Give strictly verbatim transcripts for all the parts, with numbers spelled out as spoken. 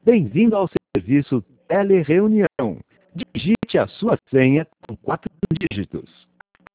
Bem-vindo ao serviço Telereunião. Digite a sua senha com quatro dígitos.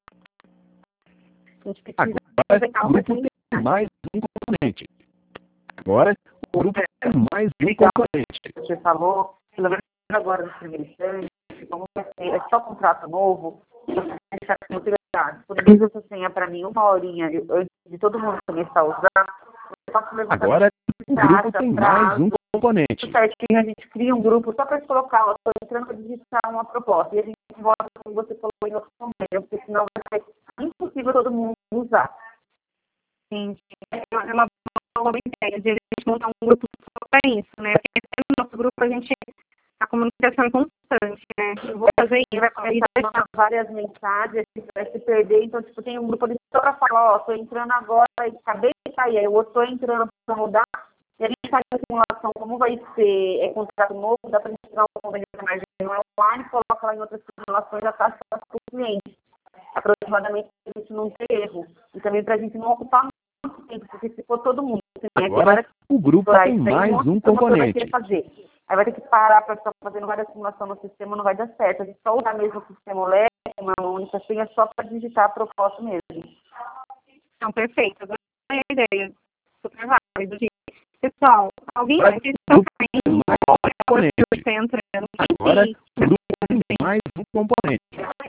Agora, o grupo tem mais um componente. Agora, o grupo tem mais um componente. Você falou, pelo menos agora no primeiro instante, como vai ser, é só contrato novo, você deixar com utilidade. Disponibiliza essa senha para mim uma horinha antes de todo mundo começar a usar. Agora, o grupo tem mais um componente. Certinho, a gente cria um grupo só para te colocar, eu estou entrando para digitar uma proposta. E a gente volta, como você falou, em outro momento, porque senão vai ser impossível todo mundo usar. Sim, é uma boa ideia de a gente montar um grupo só para isso, né? Porque no nosso grupo a gente, a comunicação é constante, né? Eu vou fazer isso, vai começar várias mensagens, vai se perder, então, tipo, tem um grupo ali só para falar, ó, tô entrando agora e acabei de sair, aí eu estou entrando para mudar, e a gente faz a simulação, como vai ser é, contrato novo, dá para a gente tirar um convênio de margem online, coloca lá em outras simulações, já taxa para o cliente. Aproximadamente para a gente não ter erro. E também para a gente não ocupar muito tempo, porque se for todo mundo... Agora, o grupo tem mais um componente. Vai fazer. Aí vai ter que parar para estar fazendo várias simulações no sistema, não vai dar certo. A gente só usa mesmo o sistema L E D, uma única senha, só para digitar a proposta mesmo. Então, perfeito. Agora é a ideia. Super válido. Pessoal, alguém vai ter que estar entrando. Agora, o grupo tem mais um componente.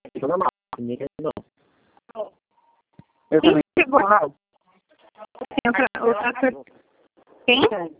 Eu também. Entra outra. Quem?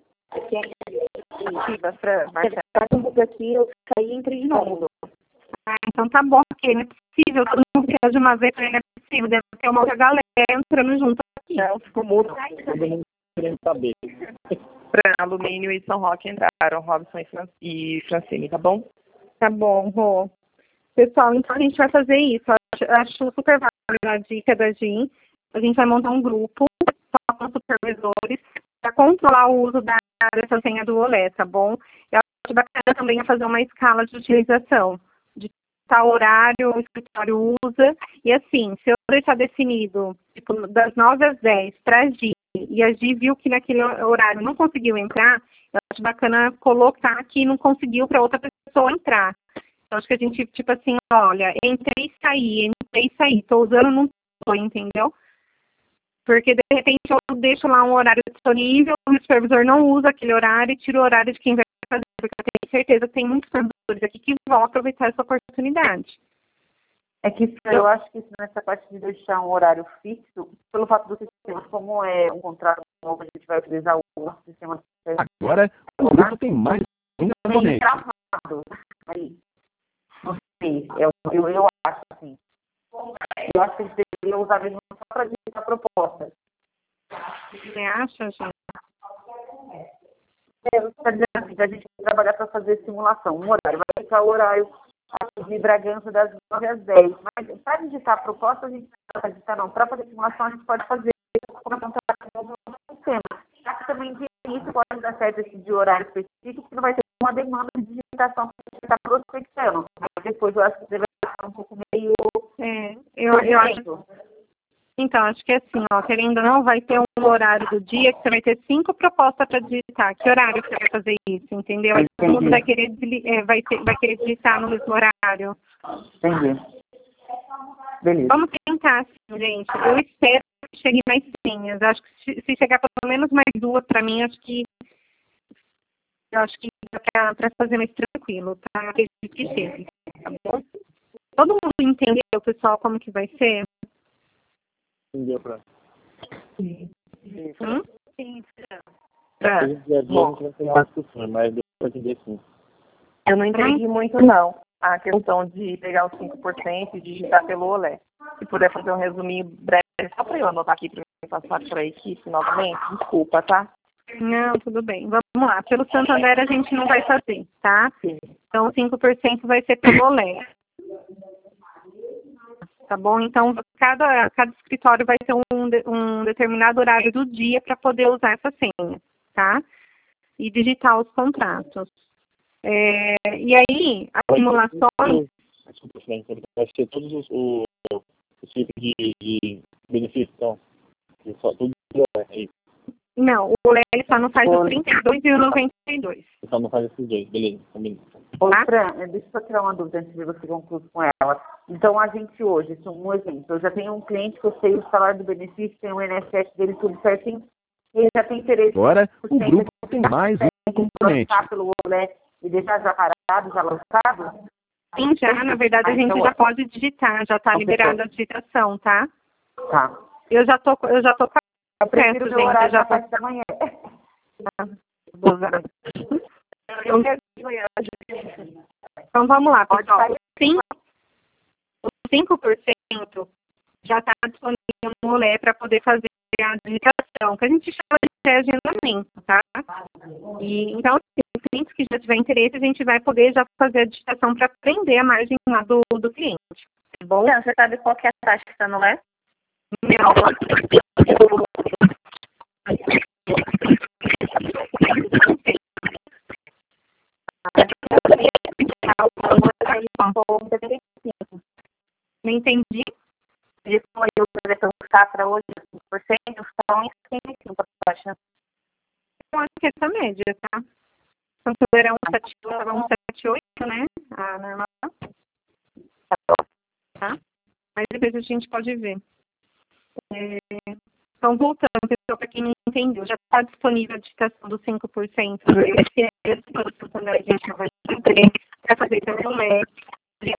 Aqui, eu saí e entrei de novo. Ah, então tá bom, porque não é possível, todo mundo quer de uma vez, não é possível, deve ter uma outra galera entrando junto aqui. Não, ficou mudo, todo mundo querendo saber. Para Alumínio e São Roque entraram, Robson e, Fran e Francine, tá bom? Tá bom, Rô. Pessoal, então a gente vai fazer isso, acho, acho super válida a dica da Gin, a gente vai montar um grupo, só com supervisores, para controlar o uso da, dessa senha do Olé, tá bom? Eu acho bacana também a fazer uma escala de utilização, de tal horário o escritório usa, e assim, se eu deixar definido, tipo, das nove às dez, para a Gi, e a Gi viu que naquele horário não conseguiu entrar, eu acho bacana colocar que não conseguiu para outra pessoa entrar. Então, acho que a gente, tipo assim, olha, entrei e saí, entrei e saí, estou usando, não estou, entendeu? Porque, de repente, eu deixo lá um horário disponível, o supervisor não usa aquele horário e tira o horário de quem vai fazer, porque eu tenho certeza que tem muitos supervisores aqui que vão aproveitar essa oportunidade. É que eu acho que nessa parte de deixar um horário fixo, pelo fato do sistema, como é um contrato novo, a gente vai utilizar o nosso sistema. Agora, o grupo tem mais um componente. Travado. Aí, não sei, eu, eu, eu acho assim. Eu acho que a gente deveria usar mesmo só para digitar a proposta. Você acha, gente? É, está dizendo assim, que a gente vai trabalhar para fazer simulação. Um horário, vai ficar o horário de Bragança das nove às dez. Mas para digitar a proposta, a gente não pode digitar, não. Para fazer simulação, a gente pode fazer como um sistema. Já que também de início pode dar certo esse de horário específico, que não vai ter uma demanda de digitação para digitar prospectando. Mas depois eu acho que deve ficar um pouco meio... É, eu, eu acho... Então, acho que é assim, ó, querendo ou não, vai ter um horário do dia que você vai ter cinco propostas para digitar. Que horário você vai fazer isso, entendeu? Aí todo mundo vai querer, é, vai, ter, vai querer digitar no mesmo horário. Entendi. Beleza. Vamos tentar, assim, gente. Eu espero que chegue mais senhas. Acho que se chegar pelo menos mais duas para mim, acho que eu acho que dá para fazer mais tranquilo, tá? Eu acredito que chegue, tá bom? Todo mundo entendeu, pessoal, como que vai ser? Entendeu, pra... Hum? Sim, pra... Bom, vai ser uma discussão, mas deu pra entender sim. Eu não entendi muito, não, a questão de pegar os cinco por cento e digitar pelo Olé. Se puder fazer um resuminho breve, só para eu anotar aqui para eu passar para a equipe novamente, desculpa, tá? Não, tudo bem. Vamos lá. Pelo Santander a gente não vai fazer, tá? Sim. Então, cinco por cento vai ser pelo Olé. Tá bom? Então, cada, cada escritório vai ter um, um determinado horário do dia para poder usar essa senha, tá? E digitar os contratos. É, e aí, as simulações... Desculpa, vai ser todos os, os, os tipos de, de benefícios, então, só tudo é isso. Não, o olé só não faz o trinta e dois e o noventa e dois. Só não faz esses dois, beleza, combinado. Ô, Fran, deixa eu só tirar uma dúvida antes de você concluir com ela. Então, a gente hoje, um exemplo, eu já tenho um cliente que eu sei o salário do benefício, tem o I N S S dele tudo certinho, ele já tem interesse... Agora, o grupo tem mais um componente. Pelo olé e deixar já parado, já lançado? Sim, já, na verdade, a gente então, já pode digitar, já está liberada a digitação, tá? Tá. Eu já tô, eu já tô com eu prefiro certo, gente, gente, eu já tô... parte da manhã. Então, vamos lá, pessoal. O cinco por cento já está disponível no olé para poder fazer a digitação, que a gente chama de pré-agendamento, tá? E, então, os clientes que já tiver interesse, a gente vai poder já fazer a digitação para prender a margem lá do, do cliente. Tá bom? Então, você sabe qual que é a taxa que está no olé? Não. Não entendi. Ele foi o projeto Safra hoje, cinco por cento, estão em setenta e cinco por cento. Eu acho que essa média, tá? Então, era um sete oito, né? A normal. Tá? Mas depois a gente pode ver. É... Então, voltando, pessoal, para quem não entendeu, já está disponível a digitação dos cinco por cento. Esse é esse produto também a gente vai fazer para fazer pelo L E D.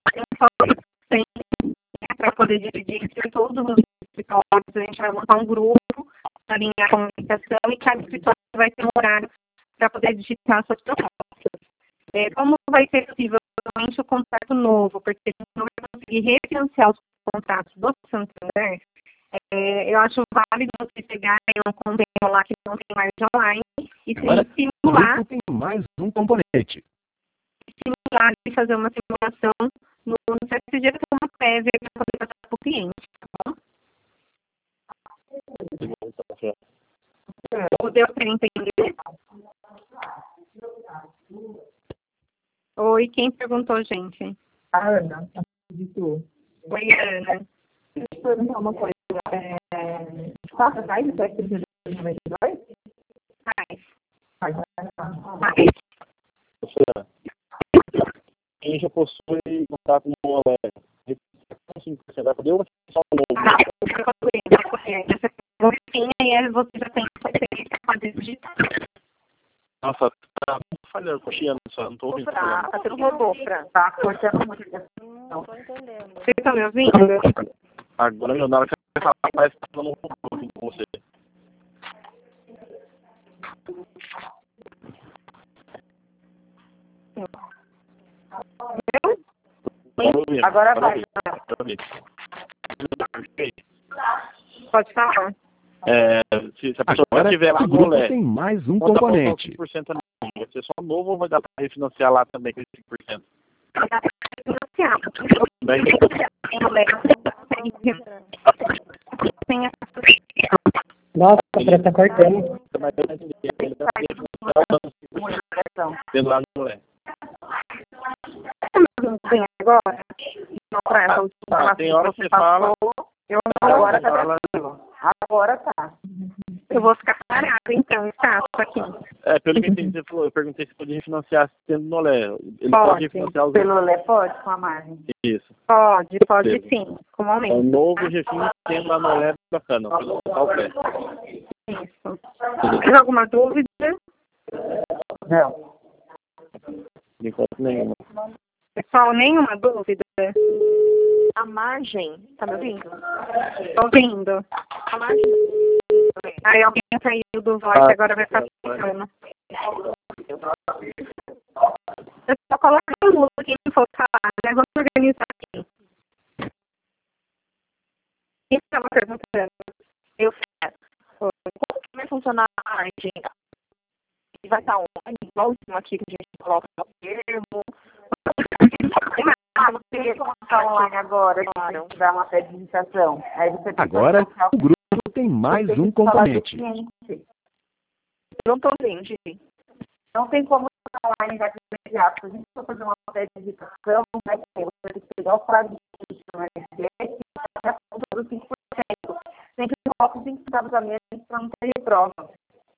Para poder dividir entre todos os escritórios, a gente vai montar um grupo para alinhar a comunicação e cada escritório vai ter um horário para poder digitar suas propostas. É, como vai ser possível somente o contrato novo, porque a gente não vai conseguir refinanciar os contratos do Santander, é, eu acho válido você pegar um convênio lá que não tem mais online e Agora, simular, tem mais um componente. simular e fazer uma simulação no, no C S G para ter uma prévia para poder passar para o cliente, tá bom? Deu para entender? Oi, quem perguntou, gente? A Ana, acreditou. Oi, Ana. Deixa eu perguntar uma coisa. É, faça mais o teste de noventa e dois? Faz. Faz. Faz. Quem já possui contato no olé, você vai poder ou só o novo? Ah, eu vou poder, eu vou poder. Essa sim, aí você já tem que fazer digitar. Nossa, tá falhando, coxinha, só não tô ouvindo. Tá, tá tendo robô, Fran. Tá cortando muito. Não tô entendendo. Vocês estão me ouvindo? Agora, meu, na hora que você falar, parece que tá falando um robô com você. Agora vai. Pode falar. É, se, se a pessoa Agora, tiver lá o no grupo olé, tem mais um conta componente. cinco por cento não, vai ser só novo ou vai dar para refinanciar lá também com esse cinco por cento? Nossa, a Fran tá cortando. Mas eu não entendi. Ele tá tendo lá no olé. Tem agora? Não, Fran, essa última Ah, informação tem hora que que você fala. eu não Agora agora tá tranquilo. Agora tá. Eu vou ficar parada, então, estático aqui. É, pelo que eu entendi, você falou, eu perguntei se podia refinanciar tendo no olé. Ele pode, Pode. refinanciar os Pelo Lé pode, com a margem. Isso. Pode, pode Beleza. sim, com É um momento. novo refino tendo lá no olé bacana. Vou colocar o pé. Isso. Tem alguma dúvida? Não. Por enquanto nenhuma. Pessoal, nenhuma dúvida? a margem, tá me ouvindo? Tô ouvindo. A margem. Aí alguém saiu do voice, Ah, agora vai ficar funcionando. Eu só coloco no mudo quem for falar, né? Vamos organizar aqui. Quem estava perguntando? Eu faço. Como que vai funcionar a margem? Vai estar online, igualzinho aqui que a gente coloca no termo. Ah, você ia colocar online agora, claro. Dar uma apresentação. Aí você tem Agora, que o grupo tem mais um componente. Não estou vendo, gente. Não tem como ficar online já de imediato. Se a gente for fazer uma apresentação, vai ter. Você vai ter que pegar o prazo de inscrição e a conta dos cinco por cento. Sempre coloca os cinco centavos a menos para não ter reprova.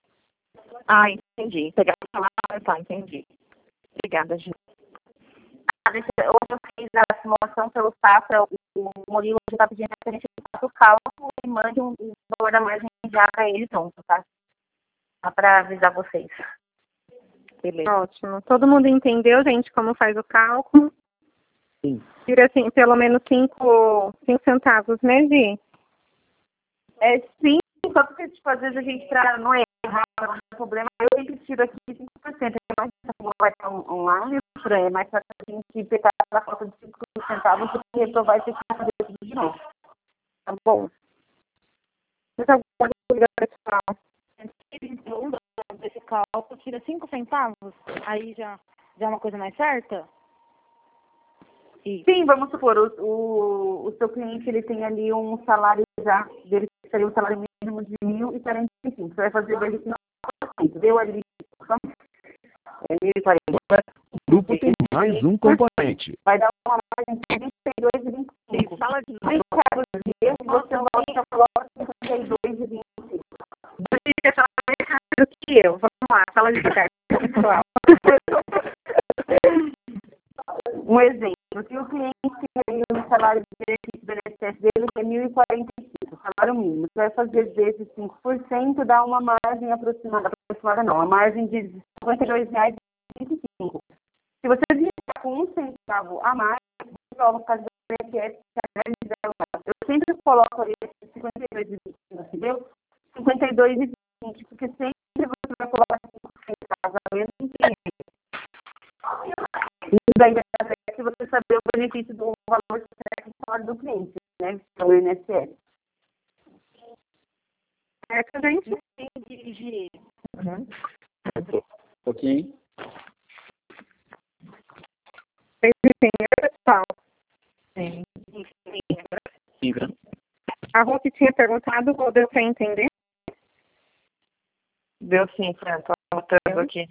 Ah, entendi. Pegar o salário, tá, entendi. Obrigada, Ju. Ah, deixa, hoje eu fiz a simulação pelo Safra, o Murilo já está pedindo que a gente faça o cálculo e mande um valor da margem já para ele junto, tá? Só para avisar vocês. Beleza. Ótimo. Todo mundo entendeu, gente, como faz o cálculo? Sim. Tira assim, pelo menos cinco centavos, né, Gi? É sim, só porque tipo, às vezes a gente, para não errar, não ter problema, eu sempre tiro aqui cinco por cento. É mais fácil, vai estar online, é mais fácil a gente pegar a falta de cinco centavos do que reprovar e ter que fazer tudo de novo. Tá bom. Mas alguma dúvida, pessoal? Desse cálculo, tira cinco centavos, aí já, já é uma coisa mais certa? Isso. Sim, vamos supor, o, o, o seu cliente ele tem ali um salário já, dele seria um salário mínimo de mil e quarenta e cinco. Você vai fazer vinte e cinco por cento, deu ali é mil e quarenta. O grupo tem mais um componente. Vai dar uma margem de vinte e dois e vinte e cinco. Fala de novo. Você volta e coloca cinquenta e dois e vinte e cinco. Você quer falar mais rápido que eu. Vamos lá, fala de perto, pessoal. Um exemplo, se o cliente tem um salário de benefício do I N S S dele é mil e quarenta e cinco, salário mínimo. Você vai fazer vezes cinco por cento, dá uma margem aproximada, aproximada não, a margem de cinquenta e dois reais e vinte e cinco. Se você vier com um centavo a mais, prova por causa do I N S S, eu sempre coloco ali cinquenta e dois e vinte e cinco, entendeu? cinquenta e dois e vinte, porque sempre você vai colocar cinco centavos a menos em cliente. E daí é se você saber o benefício do valor certo do salário do cliente, né? Que é o I N S S. É que a gente tem que dirigir. Uhum. Ok. Vocês entenderam, pessoal? Sim. Sim. A Rô que tinha perguntado, ou deu para entender? Deu sim, Fran. Estou anotando aqui.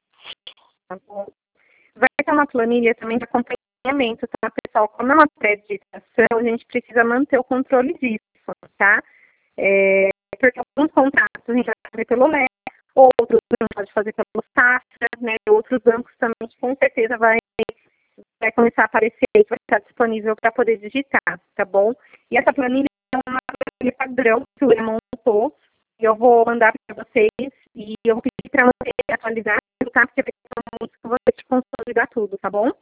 Vai ter uma planilha também de acompanhamento, tá, pessoal? Como é uma pré-digitação, a gente precisa manter o controle disso, tá? É, porque alguns contratos a gente vai fazer pelo L E, outros a gente pode fazer pelo Safra, né? Outros bancos também, com certeza, vai, vai começar a aparecer e vai estar disponível para poder digitar, tá bom? E essa planilha é uma planilha padrão que o William montou, e eu vou mandar para vocês, e eu vou pedir para vocês atualizar, tá? Porque vai ser muito com vocês de consolidar tudo, tá bom?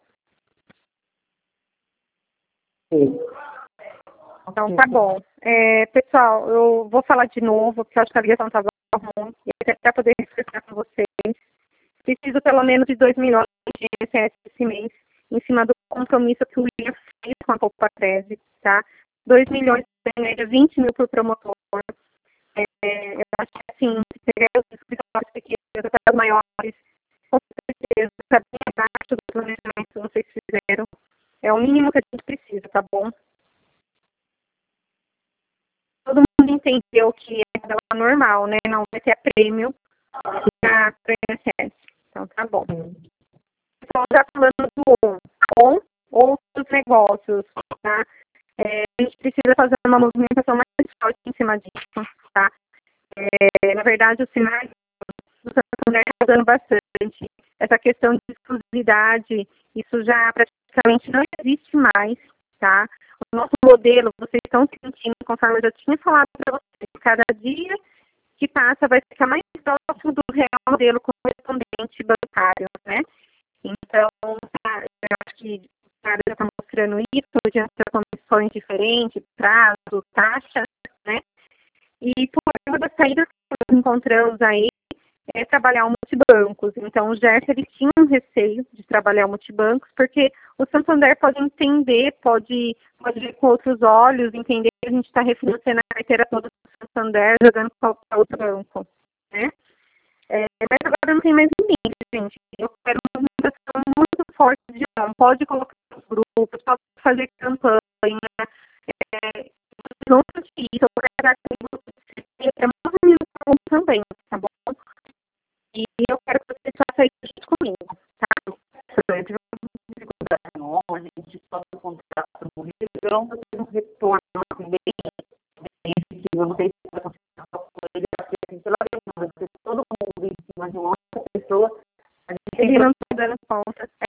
Sim. Então, tá bom. É, pessoal, eu vou falar de novo, porque eu acho que a ligação estava ruim, e até para poder refrescar com vocês. Preciso pelo menos de dois milhões de I N S S esse mês, em cima do compromisso que o William fez com a Poupa Treze, tá? dois milhões, em média, vinte mil por promotor. É, eu acho que, assim, se pegar os escritórios pequenos até os maiores, com certeza, está bem abaixo do planejamento que vocês fizeram. É o mínimo que a gente precisa, tá bom? Todo mundo entendeu que é tabela normal, né? Não vai ter a prêmio para o I N S S. Então, tá bom. Então, já falando do on, outros negócios, tá? É, a gente precisa fazer uma movimentação mais forte em cima disso, tá? É, na verdade, o Sinai do Santander está usando bastante. Essa questão de exclusividade, isso já praticamente não existe mais, tá? O nosso modelo, vocês estão sentindo, conforme eu já tinha falado para vocês, cada dia que passa vai ficar mais próximo do real modelo correspondente bancário, né? Então, tá, eu acho que a área já está mostrando isso, diante das condições diferentes, prazo, taxa, né? E por uma das saídas que nós encontramos aí é trabalhar o multibancos. Então, o Gerson, ele tinha um receio de trabalhar o multibancos, porque o Santander pode entender, pode, pode ver com outros olhos, entender que a gente está refinanciando a carteira toda do Santander, jogando para outro banco, né? É, mas agora não tem mais limite, gente. Eu quero uma movimentação muito forte de não. Pode colocar nos grupos, pode fazer campanha. É, não sentir isso, eu quero dar é movimentação também, tá bom? E eu quero que vocês façam isso junto comigo, tá? Se eu tiver uma dificuldade nova, a gente pode contrato no Ribeirão, fazer um retorno bem, bem efetivo. Eu não sei se vai conseguir falar com ele, porque a gente lá dentro, vai ter todo mundo em cima volta.